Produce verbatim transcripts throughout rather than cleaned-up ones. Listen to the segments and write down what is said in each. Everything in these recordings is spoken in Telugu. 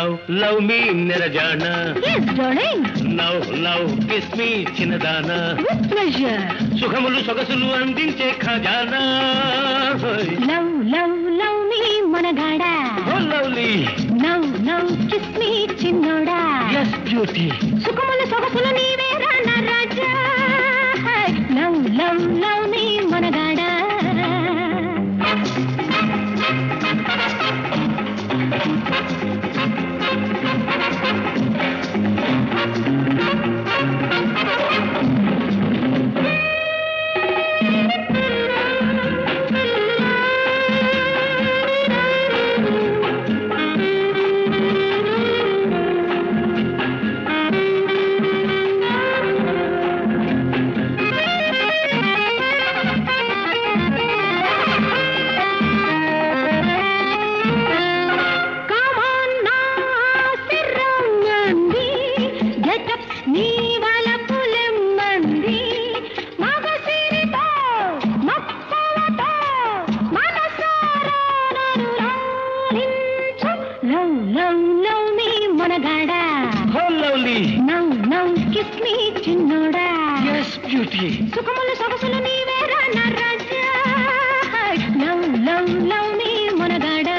లవ్ లవ్ మీ నిరజాన Yes, darling. Love love kiss me చిన్నదానా With pleasure. సుఖములు సొగసులు అందించే ఖజానా Love, love, love me, మనగాడా. Oh lovely Love, love, kiss me, చిన్నోడా. ఎస్ బ్యూటీ సుఖములు సొగసులు నీవేరా నా రాజా. Love, love, love me, మనగాడా. చిన్నోడా ఎస్ బ్యూటీ సుఖములు సొగసులు నీవేరా నా రాజా. లవ్ లవ్ లవ్ మీ మనగాడా.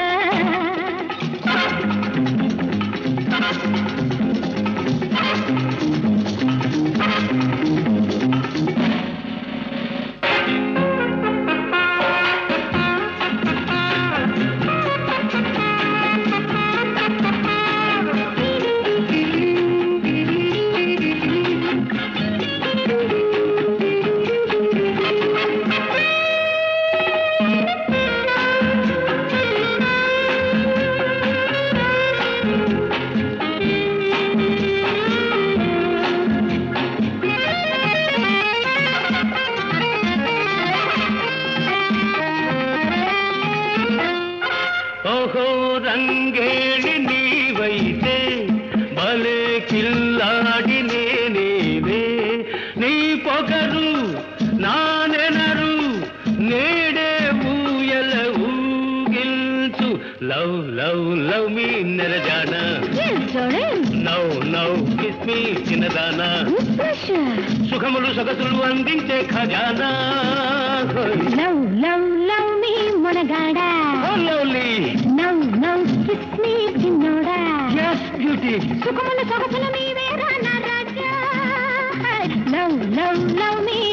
ఓహో రంగేళి నీవైతే భలే కిల్లాడి నేనేవే నీ పొగరు నా నెనరు నేడే ఊయల ఊగిల్చు లవ్ లవ్ లవ్ మీ నిరజాన నవ్ నవ్ కిస్ మీ చిన్నదానా సుఖములు సొగసులు అందించే ఖజానా లవ్ లవ్ లవ్ మీ మనగాడా. Lovely now now kiss me చిన్నోడా. ఎస్ బ్యూటీ సుఖములు సొగసులు నీవేరా నా రాజా. లవ్ లవ్ లవ్ మీ